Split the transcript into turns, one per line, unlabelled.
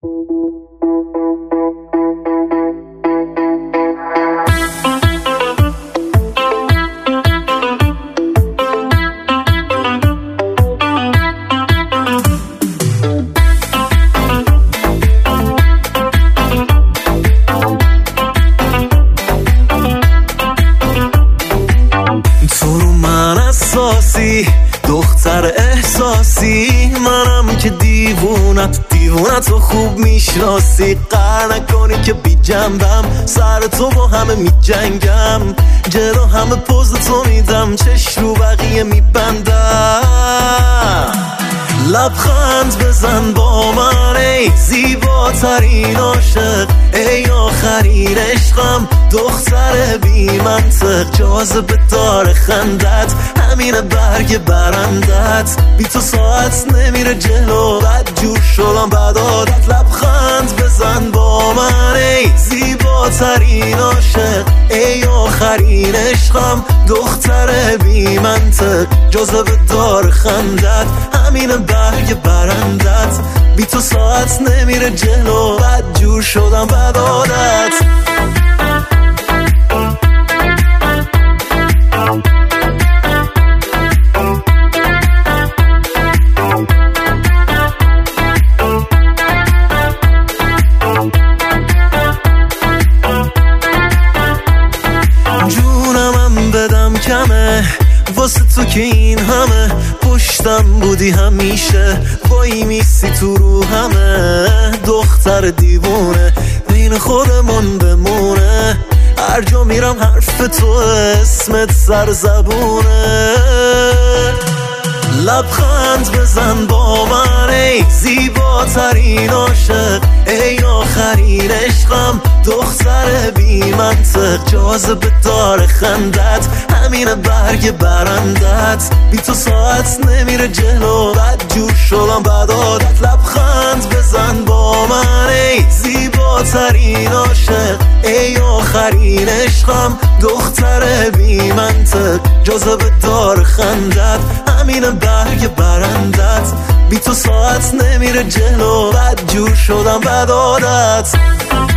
دختر احساسی، منم که دیوونت تو خوب میشناسی. قهر نکنی که بی جنبم، سر تو با همه می جنگم، جلو همه پوز تو میدم، چشم رو بقیه میبندم. لبخند بزن با من ای زیباترین عاشق، ای آخرین عشقم، دختر بی منطق، جاذبه دار خندت، همین برگ برندت، بی تو ساعت نمیره جلو، بد جور شدم بد عادت. لبخند بزن با من ای زیباترین عاشق، ای آخرین عشقم، دختر بی منطق، جاذبه دار خندت، همین برگ برندت، بی تو ساعت نمیره جلو، بد جور شدم بد عادت. جونمم بدم کمه واسه تو که این همه پشتم بودی همیشه، وای میسی تو رو همه، دختر دیوونه بین خودمون بمونه، هر جا میرم حرف تو اسمت سر زبونه. لبخند بزن با من ای زیباترین عاشق، ای آخرین عشقم، دختر بی منطق، جاذبه دار خندت، همین برگ برندت، بی تو ساعت نمیره جلو، بد جور شدم بد عادت. لبخند بزن با من ای زیباترین عاشق، ای آخرین عشقم، دختر بی منطق، جاذبه دار خندت، همین برگ برندت، بی تو ساعت نمیره جلو، بد جور شدم بد عادت.